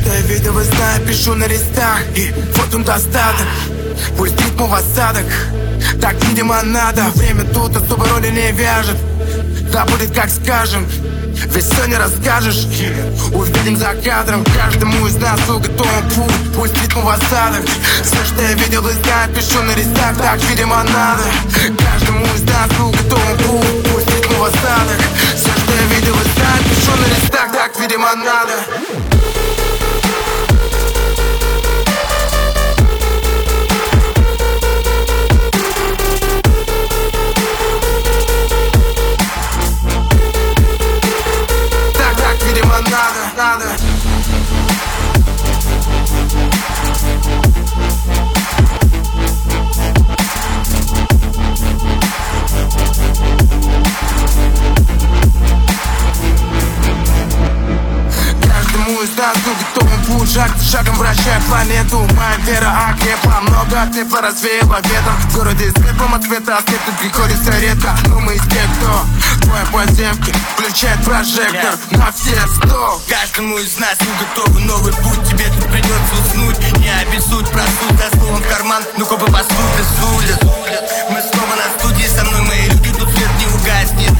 что я видел и знаю, пишу на листах. И вот он достаток, пусть ритму в осадок. Так, видимо, надо. Время тут особой роли не вяжет. Да будет как скажем, ведь все не расскажешь. Увидим за кадром, каждому из нас уготован путь. Пусть ритму в осадок. Все, что я видел и знаю, пишу на листах. Так, видимо, надо. Каждому из нас уготован путь. Пусть ритму в осадок. Все, что я видел и знаю, пишу на листах. Так, видимо, надо. Надо. Каждому из нас уготован путь. Шаг за шагом вращая планету. Моя вера окрепла, много тепла развеяла ветром. В городе светлом от света ослепнуть приходится редко. Но мы из тех, кто твои подземки включает прожектор на все 100. Каждому из нас уготован новый путь. Тебе тут придется уснуть, не обессудь, просудь за словом в карман. Ну-ка попасут и судят. Мы снова на студии, со мной мои люди. Тут свет не угаснет.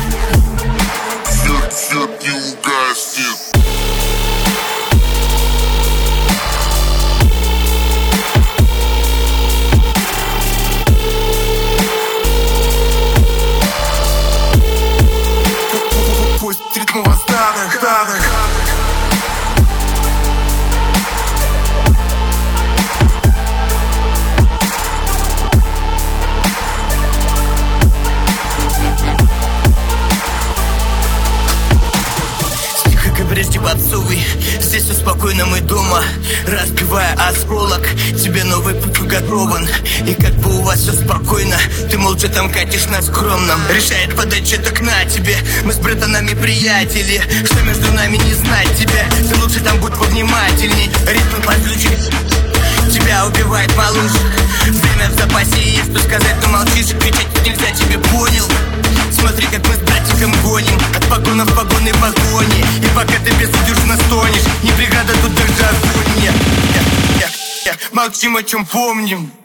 Свет не угаснет. Пусть ритм в остаток. Прежде попсовый, здесь все спокойно, мы дома. Разбивая осколок, тебе новый путь уготован. И как бы у вас все спокойно, ты молча там катишь на скромном. Решает подать что-то на тебе. Мы с братанами приятели, что между нами не знать тебя. Ты лучше там будь повнимательней. Ритмы подключи, тебя убивает получше. Время в запасе есть, что сказать, но молчишь. Кричать нельзя, тебе понял. Смотри, как мы с братиком гоним от погона в погоны погони. И пока ты безудержно стонешь, не преграда тут даже огонь. Молчим, о чем помним.